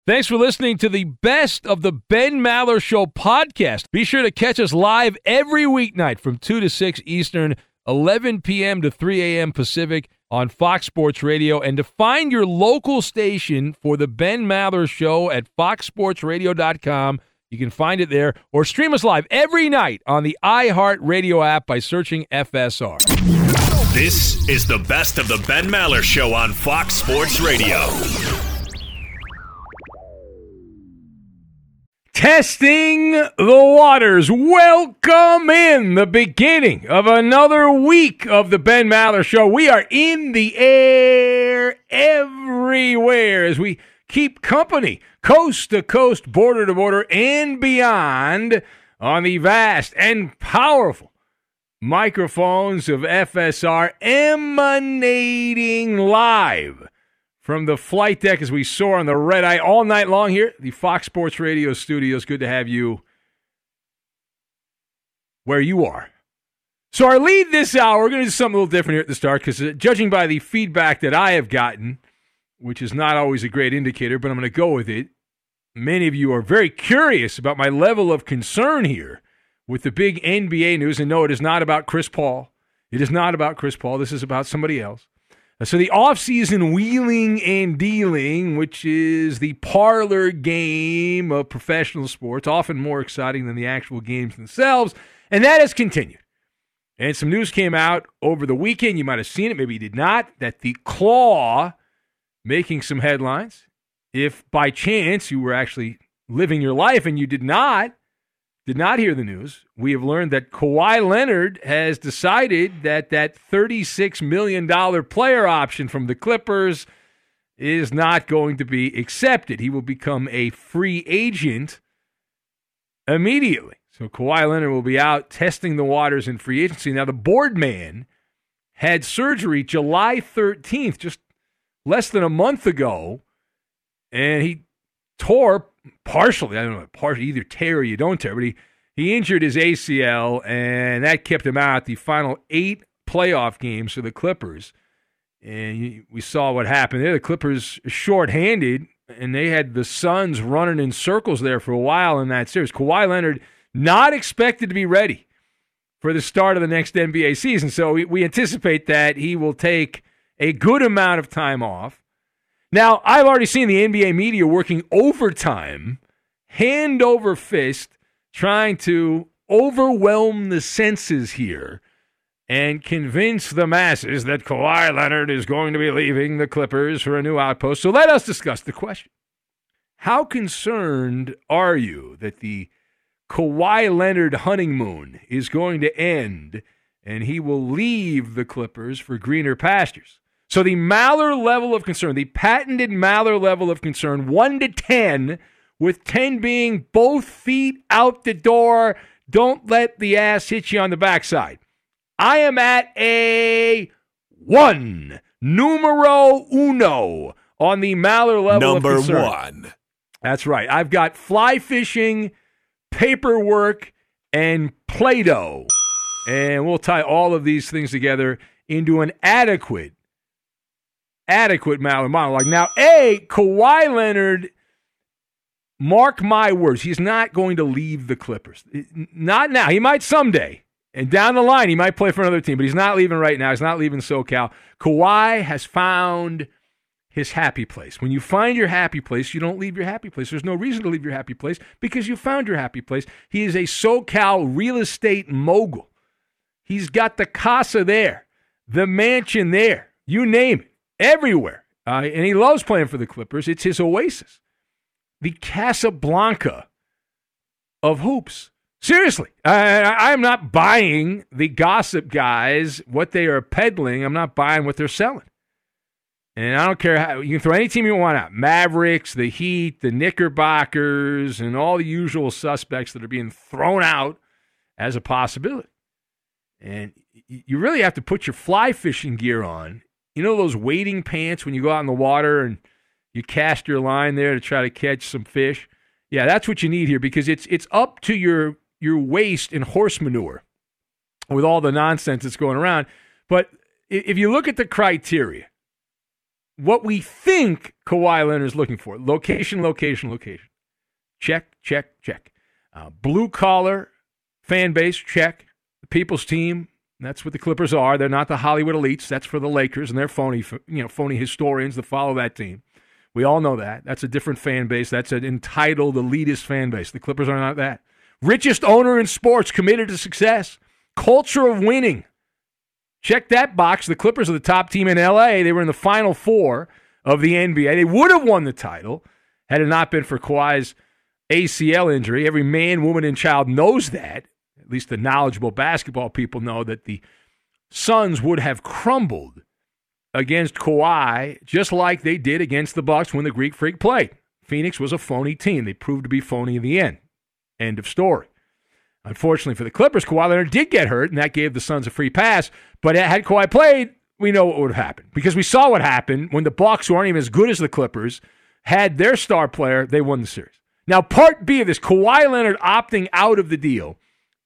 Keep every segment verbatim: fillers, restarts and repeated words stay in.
Thanks for listening to the Best of the Ben Maller Show podcast. Be sure to catch us live every weeknight from two to six Eastern, eleven p.m. to three a.m. Pacific on Fox Sports Radio. And to find your local station for the Ben Maller Show at fox sports radio dot com, you can find it there, or stream us live every night on the iHeartRadio app by searching F S R. This is the Best of the Ben Maller Show on Fox Sports Radio. Testing the waters. Welcome in the beginning of another week of the Ben Maller Show. We are in the air everywhere as we keep company coast to coast, border to border, and beyond on the vast and powerful microphones of F S R, emanating live from the flight deck as we soar on the red eye all night long here at the Fox Sports Radio studios. Good to have you where you are. So our lead this hour, we're going to do something a little different here at the start because uh, judging by the feedback that I have gotten, which is not always a great indicator, but I'm going to go with it, many of you are very curious about my level of concern here with the big N B A news. And no, it is not about Chris Paul. It is not about Chris Paul. This is about somebody else. So the offseason wheeling and dealing, which is the parlor game of professional sports, often more exciting than the actual games themselves, and that has continued. And some news came out over the weekend. You might have seen it, maybe you did not, that the Claw making some headlines. If by chance you were actually living your life and you did not, did not hear the news, we have learned that Kawhi Leonard has decided that that thirty-six million dollars player option from the Clippers is not going to be accepted. He will become a free agent immediately. So Kawhi Leonard will be out testing the waters in free agency. Now, the board man had surgery July thirteenth, just less than a month ago, and he tore partially, I don't know, partially, either tear or you don't tear, but he, he injured his A C L, and that kept him out the final eight playoff games for the Clippers. And we saw what happened there. The Clippers shorthanded, and they had the Suns running in circles there for a while in that series. Kawhi Leonard not expected to be ready for the start of the next N B A season, so we, we anticipate that he will take a good amount of time off. Now, I've already seen the N B A media working overtime, hand over fist, trying to overwhelm the senses here and convince the masses that Kawhi Leonard is going to be leaving the Clippers for a new outpost. So let us discuss the question. How concerned are you that the Kawhi Leonard honeymoon is going to end and he will leave the Clippers for greener pastures? So the Maller level of concern, the patented Maller level of concern, one to ten, with ten being both feet out the door, don't let the ass hit you on the backside. I am at a one, numero uno, on the Maller level Number of concern. Number one. That's right. I've got fly fishing, paperwork, and Play-Doh. And we'll tie all of these things together into an adequate Adequate Maller monologue. Now, A, Kawhi Leonard, mark my words, he's not going to leave the Clippers. Not now. He might someday. And down the line, he might play for another team, but he's not leaving right now. He's not leaving SoCal. Kawhi has found his happy place. When you find your happy place, you don't leave your happy place. There's no reason to leave your happy place because you found your happy place. He is a SoCal real estate mogul. He's got the casa there, the mansion there, you name it. Everywhere. Uh, and he loves playing for the Clippers. It's his oasis. The Casablanca of hoops. Seriously. I, I'm not buying the gossip guys, what they are peddling. I'm not buying what they're selling. And I don't care how. You can throw any team you want out. Mavericks, the Heat, the Knickerbockers, and all the usual suspects that are being thrown out as a possibility. And you really have to put your fly fishing gear on. You know those wading pants when you go out in the water and you cast your line there to try to catch some fish? Yeah, that's what you need here because it's it's up to your your waist in horse manure with all the nonsense that's going around. But if you look at the criteria, what we think Kawhi Leonard is looking for. Location, location, location. Check, check, check. Uh, blue-collar fan base, check. The people's team, that's what the Clippers are. They're not the Hollywood elites. That's for the Lakers, and they're phony, you know, phony historians that follow that team. We all know that. That's a different fan base. That's an entitled, elitist fan base. The Clippers are not that. Richest owner in sports, committed to success. Culture of winning. Check that box. The Clippers are the top team in L A. They were in the Final Four of the N B A. They would have won the title had it not been for Kawhi's A C L injury. Every man, woman, and child knows that. At least the knowledgeable basketball people know that the Suns would have crumbled against Kawhi just like they did against the Bucks when the Greek Freak played. Phoenix was a phony team. They proved to be phony in the end. End of story. Unfortunately for the Clippers, Kawhi Leonard did get hurt, and that gave the Suns a free pass. But had Kawhi played, we know what would have happened. Because we saw what happened when the Bucks, who aren't even as good as the Clippers, had their star player, they won the series. Now, part B of this, Kawhi Leonard opting out of the deal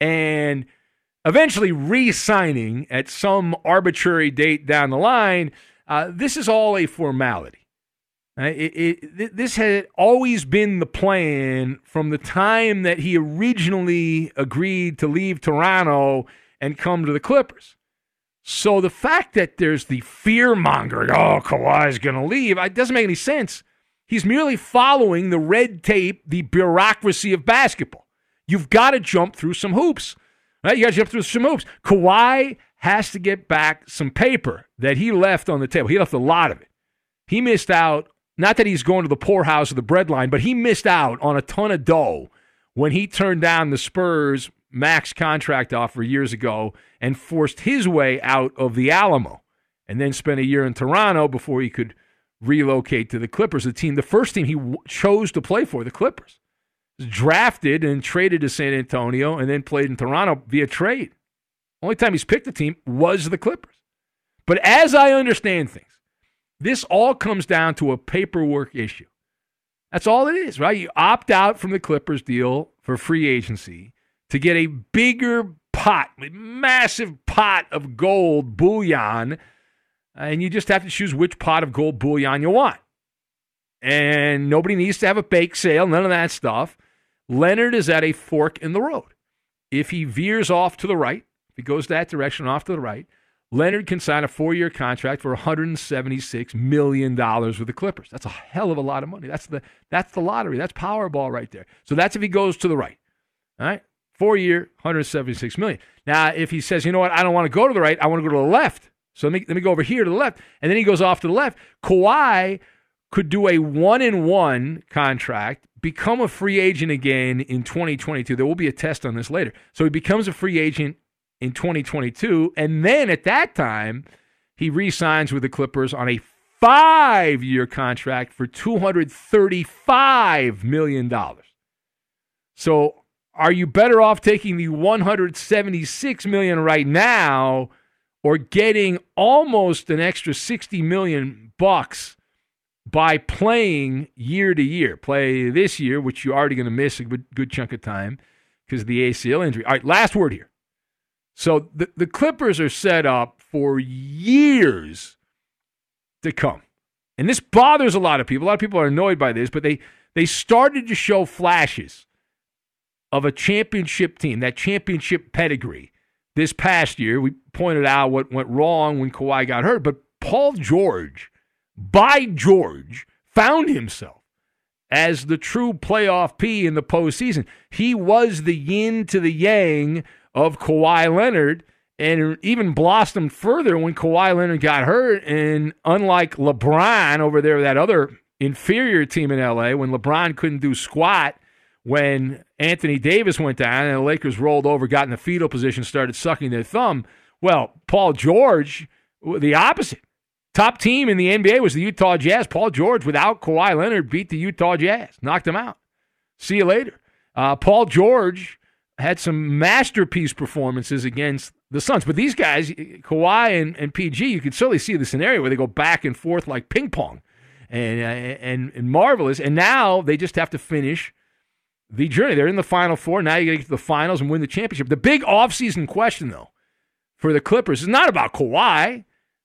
and eventually re-signing at some arbitrary date down the line, uh, this is all a formality. Uh, it, it, this had always been the plan from the time that he originally agreed to leave Toronto and come to the Clippers. So the fact that there's the fear-mongering, oh, Kawhi's going to leave, it doesn't make any sense. He's merely following the red tape, the bureaucracy of basketball. You've got to jump through some hoops. Right? You got to jump through some hoops. Kawhi has to get back some paper that he left on the table. He left a lot of it. He missed out, not that he's going to the poorhouse of the breadline, but he missed out on a ton of dough when he turned down the Spurs max contract offer years ago and forced his way out of the Alamo and then spent a year in Toronto before he could relocate to the Clippers, the team, the first team he w- chose to play for, the Clippers. Was drafted and traded to San Antonio and then played in Toronto via trade. Only time he's picked a team was the Clippers. But as I understand things, this all comes down to a paperwork issue. That's all it is, right? You opt out from the Clippers deal for free agency to get a bigger pot, a massive pot of gold bullion, and you just have to choose which pot of gold bullion you want. And nobody needs to have a bake sale, none of that stuff. Leonard is at a fork in the road. If he veers off to the right, if he goes that direction off to the right, Leonard can sign a four-year contract for one hundred seventy-six million dollars with the Clippers. That's a hell of a lot of money. That's the that's the lottery. That's Powerball right there. So that's if he goes to the right. All right? Four-year, one hundred seventy-six million dollars. Now, if he says, you know what, I don't want to go to the right, I want to go to the left. So let me, let me go over here to the left. And then he goes off to the left. Kawhi could do a one-and-one contract, become a free agent again in twenty twenty-two. There will be a test on this later. So he becomes a free agent in twenty twenty-two, and then at that time, he re-signs with the Clippers on a five-year contract for two hundred thirty-five million dollars. So are you better off taking the one hundred seventy-six million dollars right now or getting almost an extra sixty million bucks by playing year to year? Play this year, which you're already going to miss a good, good chunk of time because of the A C L injury. All right, last word here. So the, the Clippers are set up for years to come. And this bothers a lot of people. A lot of people are annoyed by this, but they, they started to show flashes of a championship team, that championship pedigree. This past year, we pointed out what went wrong when Kawhi got hurt, but Paul George, by George, found himself as the true playoff P in the postseason. He was the yin to the yang of Kawhi Leonard, and even blossomed further when Kawhi Leonard got hurt. And unlike LeBron over there, that other inferior team in L A, when LeBron couldn't do squat, when Anthony Davis went down and the Lakers rolled over, got in the fetal position, started sucking their thumb, well, Paul George, the opposite. Top team in the N B A was the Utah Jazz. Paul George, without Kawhi Leonard, beat the Utah Jazz, knocked them out. See you later. Uh, Paul George had some masterpiece performances against the Suns. But these guys, Kawhi and, and P G, you could certainly see the scenario where they go back and forth like ping pong and, uh, and, and marvelous. And now they just have to finish the journey. They're in the Final Four. Now you got to get to the finals and win the championship. The big offseason question, though, for the Clippers is not about Kawhi.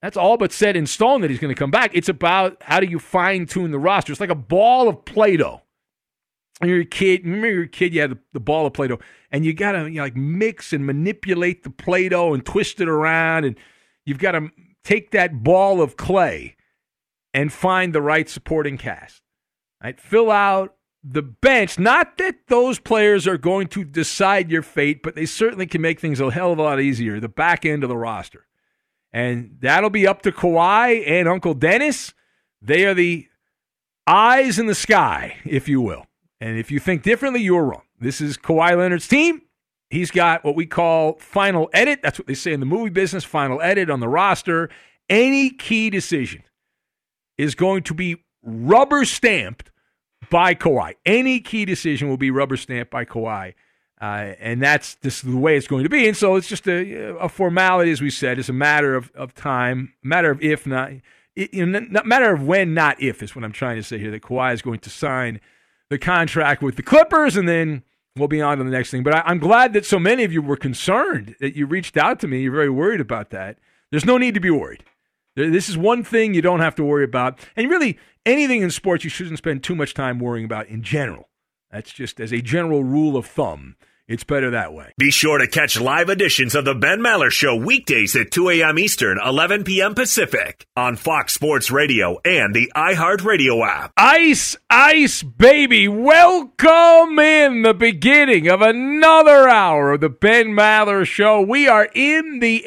That's all but set in stone that he's going to come back. It's about how do you fine-tune the roster. It's like a ball of Play-Doh. When you're a kid, remember you're a kid, you had the, the ball of Play-Doh, and you got to you know, like mix and manipulate the Play-Doh and twist it around, and you've got to take that ball of clay and find the right supporting cast. Right? Fill out the bench. Not that those players are going to decide your fate, but they certainly can make things a hell of a lot easier, the back end of the roster. And that'll be up to Kawhi and Uncle Dennis. They are the eyes in the sky, if you will. And if you think differently, you're wrong. This is Kawhi Leonard's team. He's got what we call final edit. That's what they say in the movie business, final edit on the roster. Any key decision is going to be rubber stamped by Kawhi. Any key decision will be rubber stamped by Kawhi. Uh, and that's just the way it's going to be. And so it's just a, a formality, as we said. It's a matter of, of time, matter of if, not, it, you know, not matter of when, not if, is what I'm trying to say here, that Kawhi is going to sign the contract with the Clippers, and then we'll be on to the next thing. But I, I'm glad that so many of you were concerned, that you reached out to me. You're very worried about that. There's no need to be worried. This is one thing you don't have to worry about. And really, anything in sports you shouldn't spend too much time worrying about in general. That's just as a general rule of thumb. It's better that way. Be sure to catch live editions of the Ben Maller Show weekdays at two a.m. Eastern, eleven p.m. Pacific on Fox Sports Radio and the iHeartRadio app. Ice, ice, baby. Welcome in the beginning of another hour of the Ben Maller Show. We are in the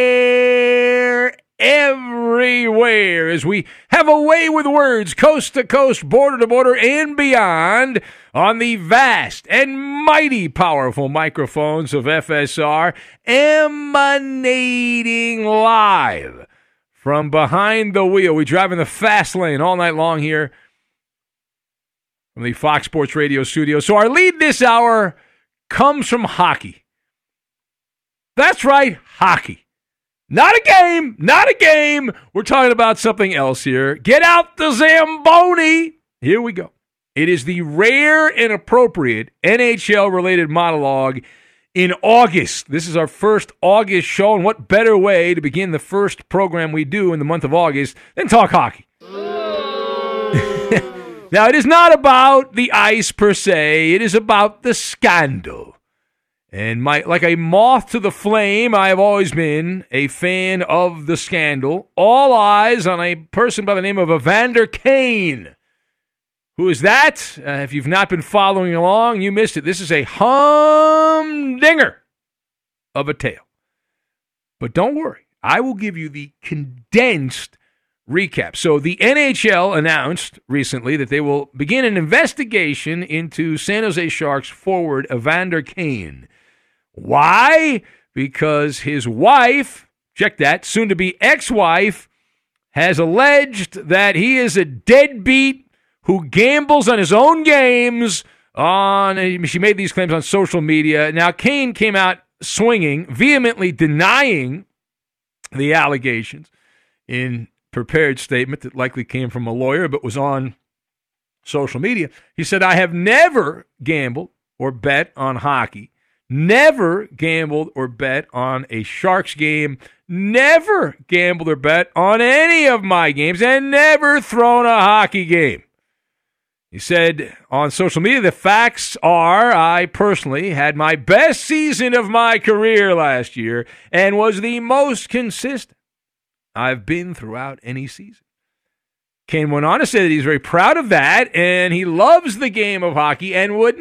air everywhere as we have a way with words, coast to coast, border to border, and beyond on the vast and mighty powerful microphones of F S R, emanating live from behind the wheel. We drive in the fast lane all night long here from the Fox Sports Radio studio. So our lead this hour comes from hockey. That's right, hockey. Not a game, not a game. We're talking about something else here. Get out the Zamboni. Here we go. It is the rare and appropriate N H L-related monologue in August. This is our first August show, and what better way to begin the first program we do in the month of August than talk hockey? Now, it is not about the ice per se. It is about the scandal. And my, like a moth to the flame, I have always been a fan of the scandal. All eyes on a person by the name of Evander Kane. Who is that? Uh, if you've not been following along, you missed it. This is a humdinger of a tale. But don't worry. I will give you the condensed recap. So the N H L announced recently that they will begin an investigation into San Jose Sharks forward Evander Kane. Why? Because his wife, check that, soon-to-be ex-wife, has alleged that he is a deadbeat who gambles on his own games. On she made these claims on social media. Now, Kane came out swinging, vehemently denying the allegations in prepared statement that likely came from a lawyer but was on social media. He said, I have never gambled or bet on hockey, never gambled or bet on a Sharks game, never gambled or bet on any of my games, and never thrown a hockey game. He said on social media, the facts are I personally had my best season of my career last year and was the most consistent I've been throughout any season. Kane went on to say that he's very proud of that, and he loves the game of hockey and would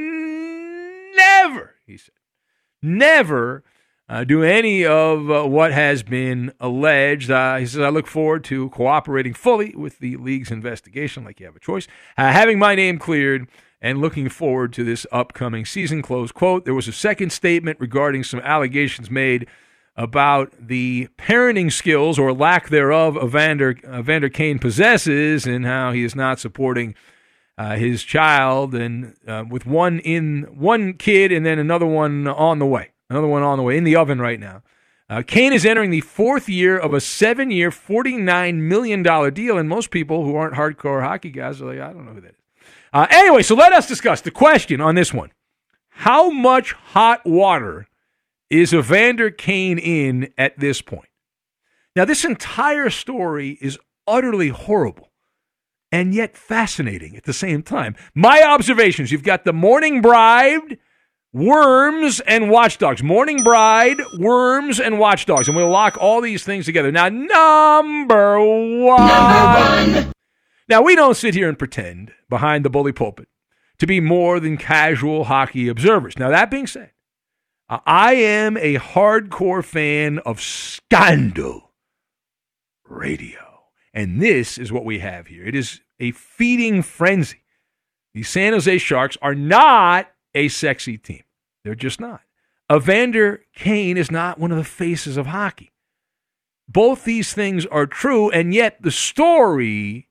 never, he said, never uh, do any of uh, what has been alleged. Uh, he says, I look forward to cooperating fully with the league's investigation, like you have a choice, uh, having my name cleared, and looking forward to this upcoming season, close quote. There was a second statement regarding some allegations made about the parenting skills or lack thereof Evander, Evander Kane possesses and how he is not supporting uh, his child and uh, with one in one kid and then another one on the way, another one on the way in the oven right now. Uh, Kane is entering the fourth year of a seven-year, forty-nine million dollars deal, and most people who aren't hardcore hockey guys are like, I don't know who that is. Uh, anyway, so let us discuss the question on this one. How much hot water is Evander Kane in at this point? Now, this entire story is utterly horrible and yet fascinating at the same time. My observations, you've got the Mourning Bride, Worms, and Watchdogs. Mourning Bride, Worms, and Watchdogs. And we'll lock all these things together. Now, number one. Number one. Now, we don't sit here and pretend behind the bully pulpit to be more than casual hockey observers. Now, that being said, I am a hardcore fan of Scandal Radio. And this is what we have here. It is a feeding frenzy. The San Jose Sharks are not a sexy team. They're just not. Evander Kane is not one of the faces of hockey. Both these things are true, and yet the story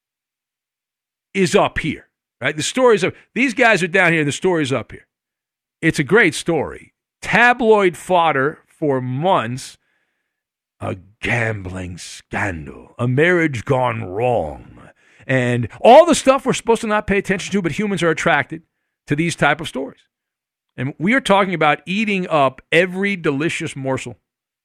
is up here. Right? The stories of these guys are down here, and the story's up here. It's a great story. Tabloid fodder for months. A gambling scandal. A marriage gone wrong. And all the stuff we're supposed to not pay attention to, but humans are attracted to these type of stories. And we are talking about eating up every delicious morsel.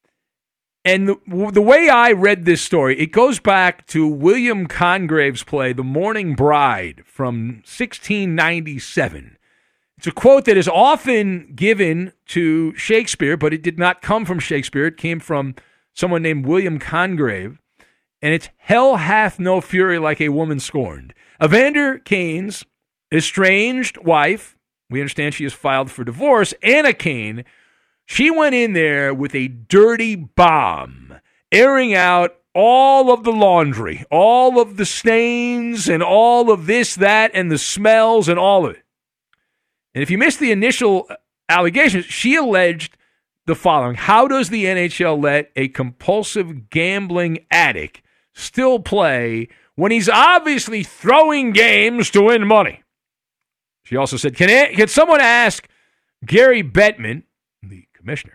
And the, the way I read this story, it goes back to William Congrave's play, The Mourning Bride, from sixteen ninety-seven. It's a quote that is often given to Shakespeare, but it did not come from Shakespeare. It came from someone named William Congrave. And it's, hell hath no fury like a woman scorned. Evander Kane's estranged wife, we understand she has filed for divorce, Anna Kane, she went in there with a dirty bomb, airing out all of the laundry, all of the stains, and all of this, that, and the smells, and all of it. And if you missed the initial allegations, she alleged the following. How does the N H L let a compulsive gambling addict still play when he's obviously throwing games to win money? She also said, can, can someone ask Gary Bettman, the commissioner,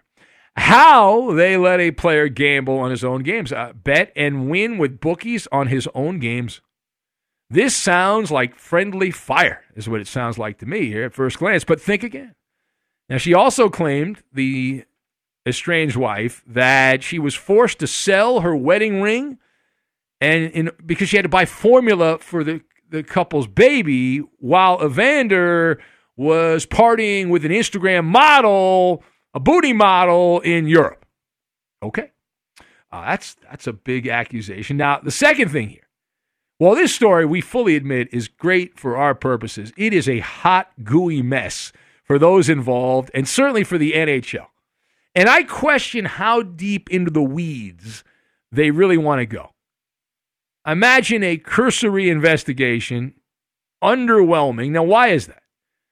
how they let a player gamble on his own games, uh, bet and win with bookies on his own games? This sounds like friendly fire, is what it sounds like to me here at first glance, but think again. Now, she also claimed, the estranged wife, that she was forced to sell her wedding ring and in, because she had to buy formula for the, the couple's baby while Evander was partying with an Instagram model, a booty model in Europe. Okay. Uh, that's that's a big accusation. Now, the second thing here. Well, this story, we fully admit, is great for our purposes. It is a hot, gooey mess for those involved, and certainly for the N H L. And I question how deep into the weeds they really want to go. Imagine a cursory investigation, underwhelming. Now, why is that?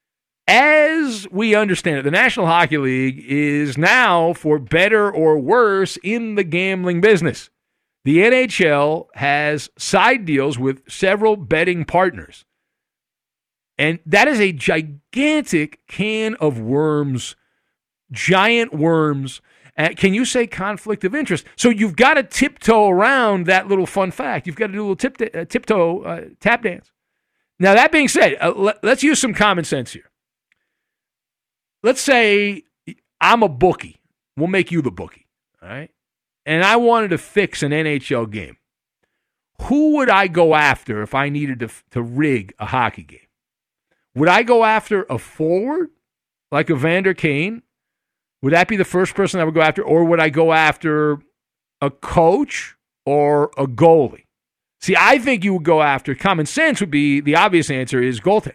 As we understand it, the National Hockey League is now, for better or worse, in the gambling business. The N H L has side deals with several betting partners. And that is a gigantic can of worms, giant worms. Uh, can you say conflict of interest? So you've got to tiptoe around that little fun fact. You've got to do a little tip, uh, tiptoe uh, tap dance. Now, that being said, uh, let, let's use some common sense here. Let's say I'm a bookie. We'll make you the bookie, all right? And I wanted to fix an N H L game. Who would I go after if I needed to, to rig a hockey game? Would I go after a forward like Evander Kane? Would that be the first person I would go after? Or would I go after a coach or a goalie? See, I think you would go after, common sense would be, the obvious answer is goaltender.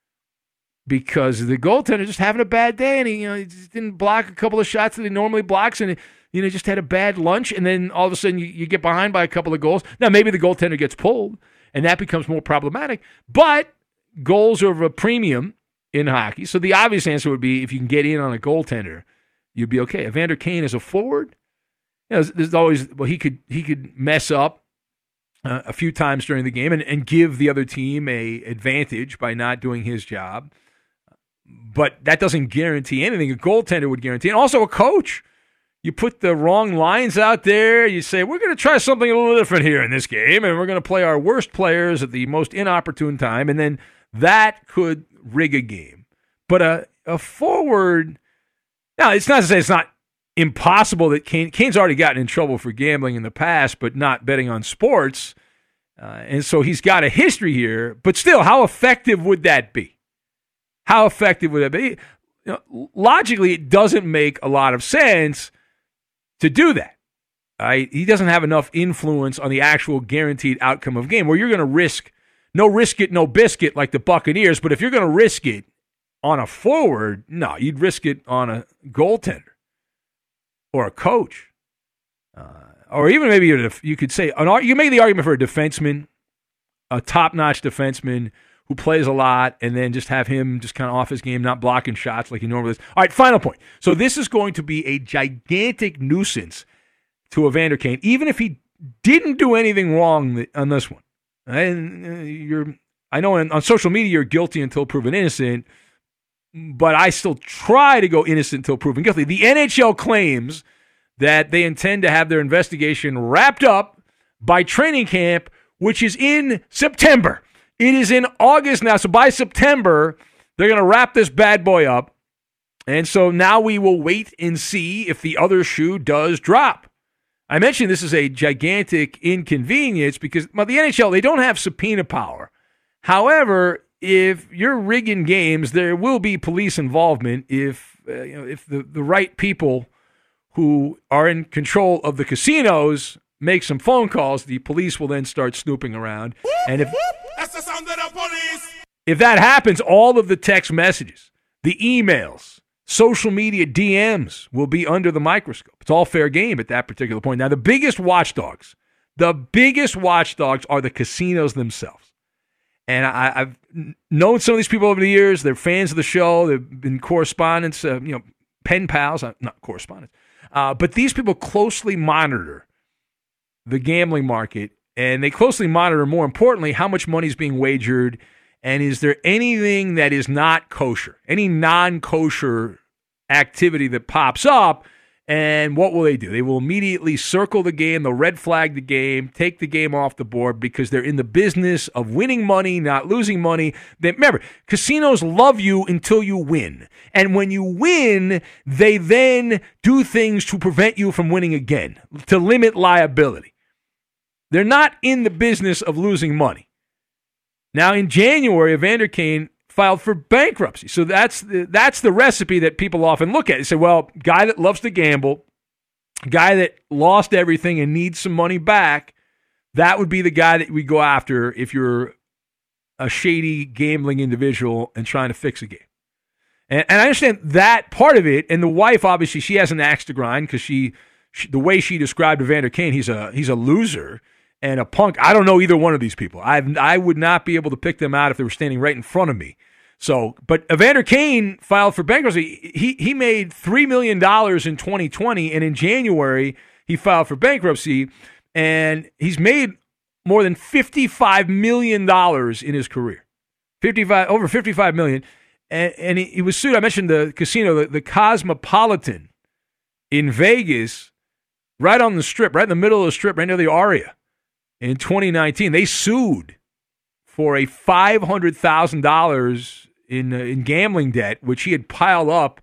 Because the goaltender just having a bad day, and he, you know, he just didn't block a couple of shots that he normally blocks, and you know, just had a bad lunch, and then all of a sudden you, you get behind by a couple of goals. Now, maybe the goaltender gets pulled, and that becomes more problematic, but goals are of a premium in hockey. So the obvious answer would be, if you can get in on a goaltender, you'd be okay. Evander Kane is a forward. You know, there's, there's always, well, he could he could mess up uh, a few times during the game and, and give the other team a advantage by not doing his job. But that doesn't guarantee anything. A goaltender would guarantee. And also a coach. You put the wrong lines out there. You say, we're going to try something a little different here in this game, and we're going to play our worst players at the most inopportune time, and then that could rig a game. But a, a forward, now, it's not to say it's not impossible that Kane, Kane's already gotten in trouble for gambling in the past, but not betting on sports. Uh, and so he's got a history here. But still, how effective would that be? How effective would that be? You know, logically, it doesn't make a lot of sense to do that. Right? He doesn't have enough influence on the actual guaranteed outcome of a game where you're going to risk, no risk it, no biscuit like the Buccaneers. But if you're going to risk it on a forward, no, you'd risk it on a goaltender or a coach. Uh, or even maybe you could say, an, you make the argument for a defenseman, a top-notch defenseman who plays a lot, and then just have him just kind of off his game, not blocking shots like he normally is. All right, final point. So this is going to be a gigantic nuisance to Evander Kane, even if he didn't do anything wrong on this one. And you're, I know on social media you're guilty until proven innocent, but I still try to go innocent until proven guilty. The N H L claims that they intend to have their investigation wrapped up by training camp, which is in September. It is in August now, so by September, they're going to wrap this bad boy up. And so now we will wait and see if the other shoe does drop. I mentioned this is a gigantic inconvenience because well, the N H L, they don't have subpoena power. However, if you're rigging games, there will be police involvement if uh, you know if the, the right people who are in control of the casinos make some phone calls, the police will then start snooping around. And if, That's the sound of the police. if that happens, all of the text messages, the emails, social media D Ms will be under the microscope. It's all fair game at that particular point. Now, the biggest watchdogs, the biggest watchdogs are the casinos themselves. And I, I've known some of these people over the years. They're fans of the show. They've been correspondents, uh, you know, pen pals, not correspondents. Uh, but these people closely monitor the gambling market, and they closely monitor, more importantly, how much money is being wagered, and is there anything that is not kosher, any non-kosher activity that pops up, and what will they do? They will immediately circle the game, they'll red flag the game, take the game off the board because they're in the business of winning money, not losing money. They, remember, casinos love you until you win. And when you win, they then do things to prevent you from winning again, to limit liability. They're not in the business of losing money. Now, in January, Evander Kane filed for bankruptcy. So that's the, that's the recipe that people often look at. They say, well, guy that loves to gamble, guy that lost everything and needs some money back, that would be the guy that we go after if you're a shady gambling individual and trying to fix a game. And, and I understand that part of it, and the wife, obviously, she has an axe to grind because she, she, the way she described Evander Kane, he's a he's a loser and a punk. I don't know either one of these people. I I would not be able to pick them out if they were standing right in front of me. So, but Evander Kane filed for bankruptcy. He he made three million dollars in twenty twenty, and in January, he filed for bankruptcy, and he's made more than fifty-five million dollars in his career. fifty-five over fifty-five million dollars. And, and he, he was sued. I mentioned the casino, the, the Cosmopolitan in Vegas, right on the strip, right in the middle of the strip, right near the Aria. In twenty nineteen, they sued for a five hundred thousand dollars in uh, in gambling debt, which he had piled up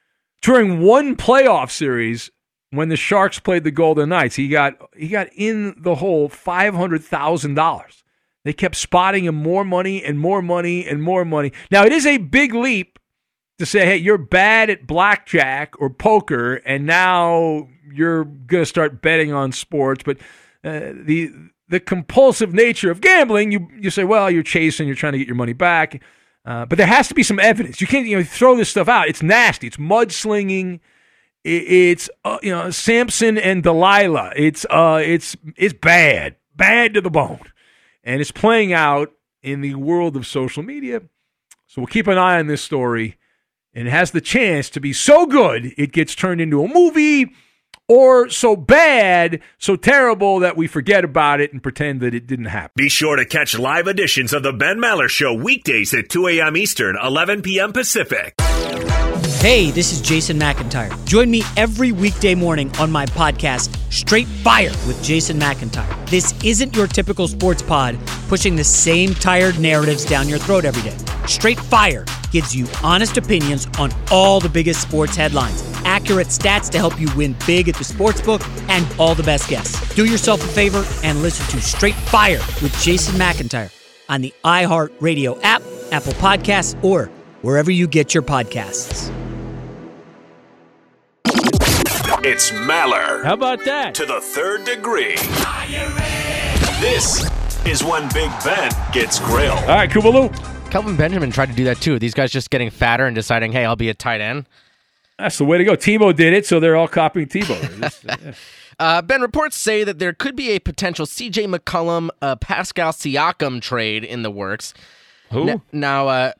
during one playoff series when the Sharks played the Golden Knights. He got he got in the hole five hundred thousand dollars. They kept spotting him more money and more money and more money. Now, it is a big leap to say, hey, you're bad at blackjack or poker, and now you're going to start betting on sports. But uh, the the compulsive nature of gambling, you you say, well, you're chasing, you're trying to get your money back. Uh, but there has to be some evidence. You can't you know throw this stuff out. It's nasty. It's mudslinging. It, it's uh, you know Samson and Delilah. It's uh it's it's bad, bad to the bone. And it's playing out in the world of social media. So we'll keep an eye on this story. And it has the chance to be so good it gets turned into a movie, or so bad, so terrible that we forget about it and pretend that it didn't happen. Be sure to catch live editions of the Ben Maller Show weekdays at two a.m. Eastern, eleven p.m. Pacific. Hey, this is Jason McIntyre. Join me every weekday morning on my podcast, Straight Fire with Jason McIntyre. This isn't your typical sports pod pushing the same tired narratives down your throat every day. Straight Fire gives you honest opinions on all the biggest sports headlines. accurate stats to help you win big at the sportsbook, and all the best guests. Do yourself a favor and listen to Straight Fire with Jason McIntyre on the iHeartRadio app, Apple Podcasts, or wherever you get your podcasts. It's Maller. How about that? To the third degree. This is when Big Ben gets grilled. All right, Kubaloo. Kelvin Benjamin tried to do that too. These guys just getting fatter and deciding, hey, I'll be a tight end. That's the way to go. Tebow did it, so they're all copying Tebow. uh, Ben, reports say that there could be a potential C J McCollum, uh, Pascal Siakam trade in the works. Who? N- now, uh,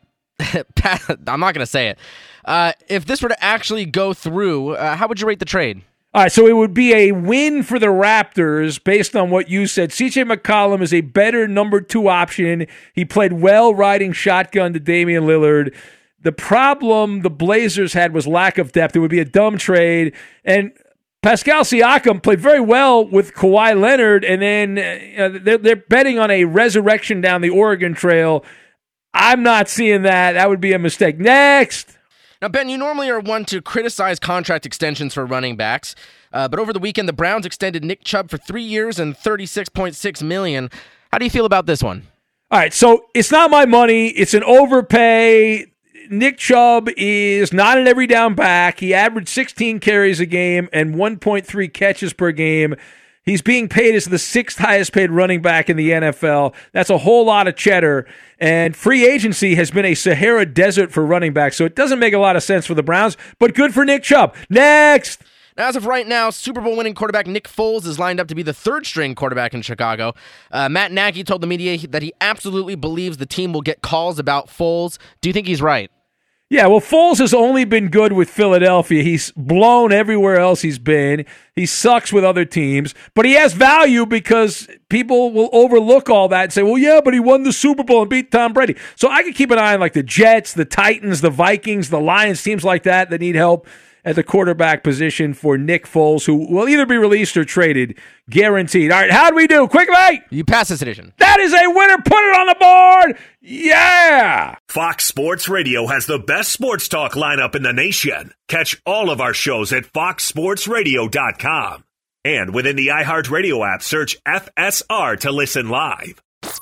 I'm not going to say it. Uh, if this were to actually go through, uh, how would you rate the trade? All right, so it would be a win for the Raptors based on what you said. C J McCollum is a better number two option. He played well riding shotgun to Damian Lillard. The problem the Blazers had was lack of depth. It would be a dumb trade. And Pascal Siakam played very well with Kawhi Leonard, and then uh, they're, they're betting on a resurrection down the Oregon Trail. I'm not seeing that. That would be a mistake. Next. Now, Ben, you normally are one to criticize contract extensions for running backs, uh, but over the weekend, the Browns extended Nick Chubb for three years and thirty-six point six million dollars. How do you feel about this one? All right, so it's not my money. It's an overpay. Nick Chubb is not an every down back. He averaged sixteen carries a game and one point three catches per game. He's being paid as the sixth highest paid running back in the N F L. That's a whole lot of cheddar. And free agency has been a Sahara desert for running backs, so it doesn't make a lot of sense for the Browns, but good for Nick Chubb. Next! Now, as of right now, Super Bowl winning quarterback Nick Foles is lined up to be the third string quarterback in Chicago. Uh, Matt Nagy told the media that he absolutely believes the team will get calls about Foles. Do you think he's right? Yeah, well, Foles has only been good with Philadelphia. He's blown everywhere else he's been. He sucks with other teams, but he has value because people will overlook all that and say, well, yeah, but he won the Super Bowl and beat Tom Brady. So I can keep an eye on like the Jets, the Titans, the Vikings, the Lions, teams like that that need help at the quarterback position for Nick Foles, who will either be released or traded, guaranteed. All right, how do we do? Quickly! You pass this edition. That is a winner. Put it on the board. Yeah! Fox Sports Radio has the best sports talk lineup in the nation. Catch all of our shows at fox sports radio dot com. And within the iHeartRadio app, search F S R to listen live.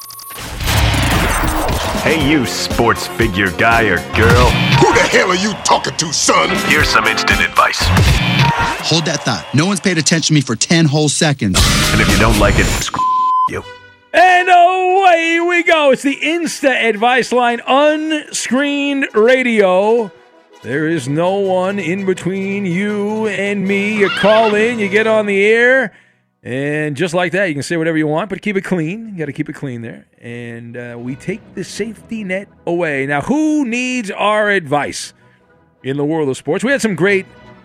Hey, you sports figure guy or girl. Who the hell are you talking to, son? Here's some instant advice. Hold that thought. No one's paid attention to me for ten whole seconds. And if you don't like it, screw you. And away we go. It's the Insta Advice Line, unscreened radio. There is no one in between you and me. You call in, you get on the air, and just like that, you can say whatever you want, but keep it clean. You got to keep it clean there. And uh, we take the safety net away. Now, who needs our advice in the world of sports? We had some great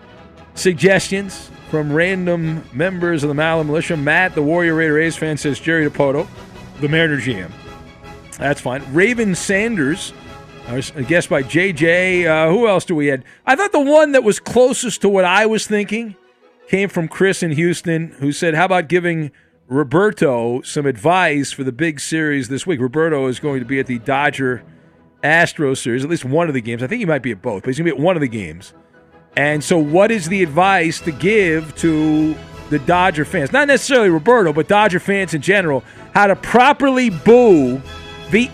suggestions from random members of the Maller Militia. Matt, the Warrior Raider A's fan, says Jerry DiPoto, the Mariner G M. That's fine. Raven Sanders, a guest by J J. Uh, who else do we had? I thought the one that was closest to what I was thinking came from Chris in Houston, who said, how about giving Roberto some advice for the big series this week? Roberto is going to be at the Dodger Astros series, at least one of the games. I think he might be at both, but he's going to be at one of the games. And so what is the advice to give to the Dodger fans? Not necessarily Roberto, but Dodger fans in general, how to properly boo the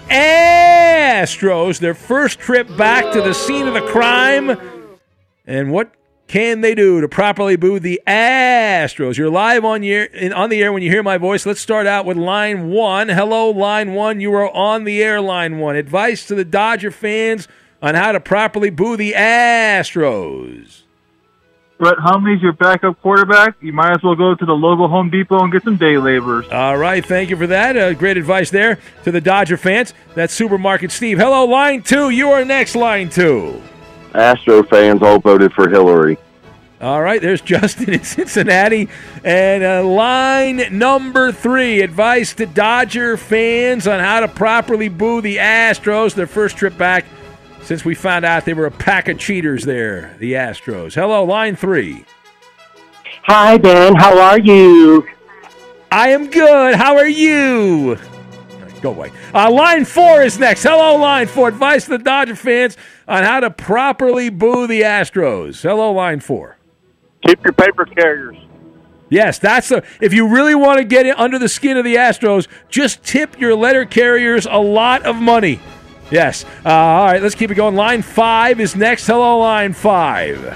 Astros, their first trip back to the scene of the crime, and what can they do to properly boo the Astros? You're live on, year, on the air when you hear my voice. Let's start out with line one. Hello, line one. You are on the air, line one. Advice to the Dodger fans on how to properly boo the Astros. Brett Hundley's your backup quarterback. You might as well go to the local Home Depot and get some day laborers. All right, thank you for that. Uh, great advice there to the Dodger fans. That's Supermarket Steve. Hello, line two. You are next, line two. Astro fans all voted for Hillary. All right, there's Justin in Cincinnati. And uh, line number three, advice to Dodger fans on how to properly boo the Astros, their first trip back since we found out they were a pack of cheaters there, the Astros. Hello, line three. Hi, Ben. How are you? I am good. How are you? Go away. Uh, line four is next. Hello, line four. Advice to the Dodger fans on how to properly boo the Astros. Hello, line four. Keep your paper carriers. Yes, that's the. If you really want to get it under the skin of the Astros, just tip your letter carriers a lot of money. Yes. Uh, all right, let's keep it going. Line five is next. Hello, line five.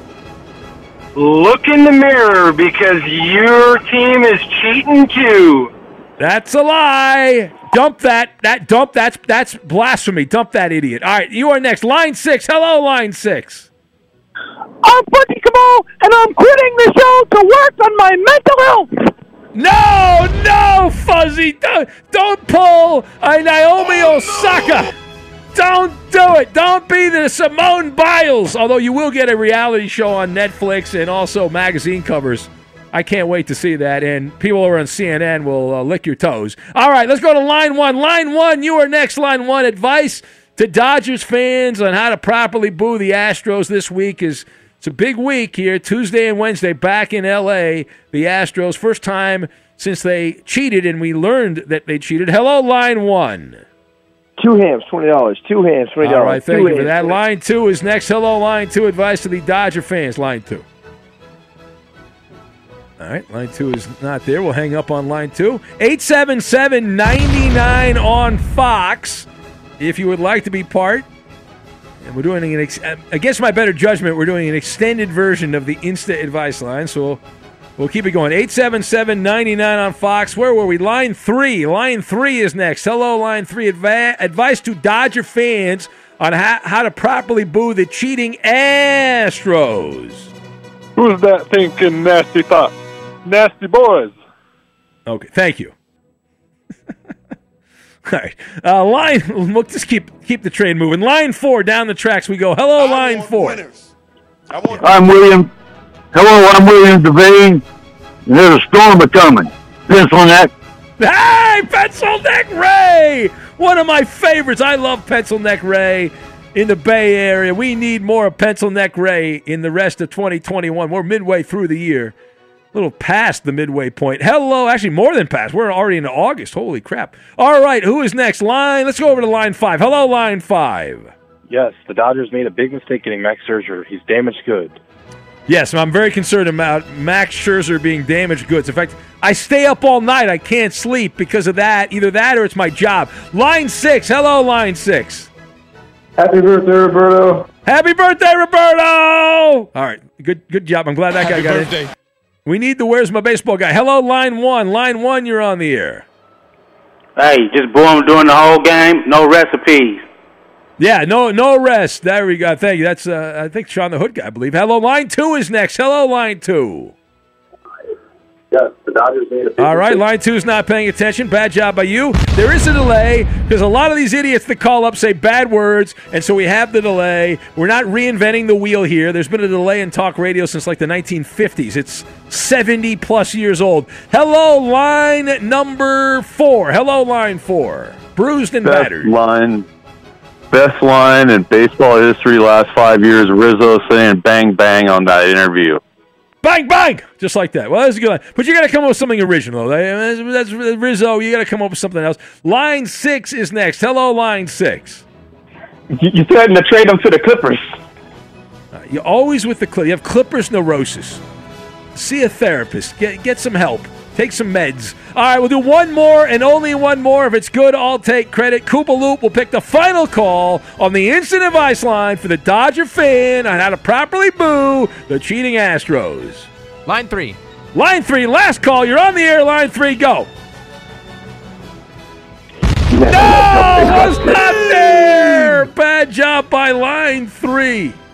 Look in the mirror because your team is cheating too. That's a lie. Dump that. That dump. That's that's blasphemy. Dump that idiot. All right, you are next. Line six. Hello, line six. I'm Fuzzy Cabal, and I'm quitting the show to work on my mental health. No, no, Fuzzy. Don't, don't pull a Naomi Osaka. Don't do it. Don't be the Simone Biles. Although you will get a reality show on Netflix and also magazine covers. I can't wait to see that. And people over on C N N will uh, lick your toes. All right, let's go to line one. Line one, you are next. Line one, advice to Dodgers fans on how to properly boo the Astros this week is it's a big week here. Tuesday and Wednesday back in L A. The Astros, first time since they cheated, and we learned that they cheated. Hello, line one. Two hams, twenty dollars. Two hams, twenty dollars. All right, thank Two you for hams, that. twenty dollars. Line two is next. Hello, line two. Advice to the Dodger fans. Line two. All right, line two is not there. We'll hang up on line two. eight seven seven, nine nine on Fox. If you would like to be part. And we're doing an, ex- against my better judgment, we're doing an extended version of the Insta Advice line. So we'll, we'll keep it going. eight seven seven, nine nine on Fox. Where were we? Line three. Line three is next. Hello, line three. Adva- advice to Dodger fans on how, how to properly boo the cheating Astros. Who's that thinking nasty thoughts? Nasty boys. Okay, thank you. All right. Uh, line, we'll just keep keep the train moving. Line four, down the tracks we go. Hello, I line four. I'm William. Hello, I'm William Devane. And there's a storm a-coming. Pencil neck. Hey, Pencil Neck Ray! One of my favorites. I love Pencil Neck Ray in the Bay Area. We need more of Pencil Neck Ray in the rest of twenty twenty-one. We're midway through the year. A little past the midway point. Hello, actually more than past. We're already in August. Holy crap. All right, who is next? Line, let's go over to line five. Hello, line five. Yes, the Dodgers made a big mistake getting Max Scherzer. He's damaged goods. Yes, I'm very concerned about Max Scherzer being damaged goods. In fact, I stay up all night. I can't sleep because of that. Either that or it's my job. Line six. Hello, line six. Happy birthday, Roberto. Happy birthday, Roberto. All right, good good job. I'm glad that Happy guy got birthday. it. We need the Where's My Baseball guy. Hello, line one. Line one, you're on the air. Hey, just boo him during the whole game. No recipes. Yeah, no no rest. There we go. Thank you. That's, uh, I think, Sean the Hood guy, I believe. Hello, line two is next. Hello, line two. Yes, the Dodgers made a big All right, mistake. line two is not paying attention. Bad job by you. There is a delay because a lot of these idiots that call up say bad words, and so we have the delay. We're not reinventing the wheel here. There's been a delay in talk radio since like the nineteen fifties. It's seventy-plus years old. Hello, line number four. Hello, line four. Bruised and Best battered. line, best line in baseball history last five years. Rizzo saying "bang bang" on that interview. Bang, bang! Just like that. Well, that's a good line. But you got to come up with something original. That's, that's Rizzo. You got to come up with something else. Line six is next. Hello, line six. You, you threatened to trade them to the Clippers. Uh, you're always with the Clippers. You have Clippers neurosis. See a therapist. Get get some help. Take some meds. All right, we'll do one more and only one more. If it's good, I'll take credit. Koopa Loop will pick the final call on the instant advice line for the Dodger fan on how to properly boo the cheating Astros. Line three. Line three, last call. You're on the air. Line three, go. No, was not there. Bad job by line three.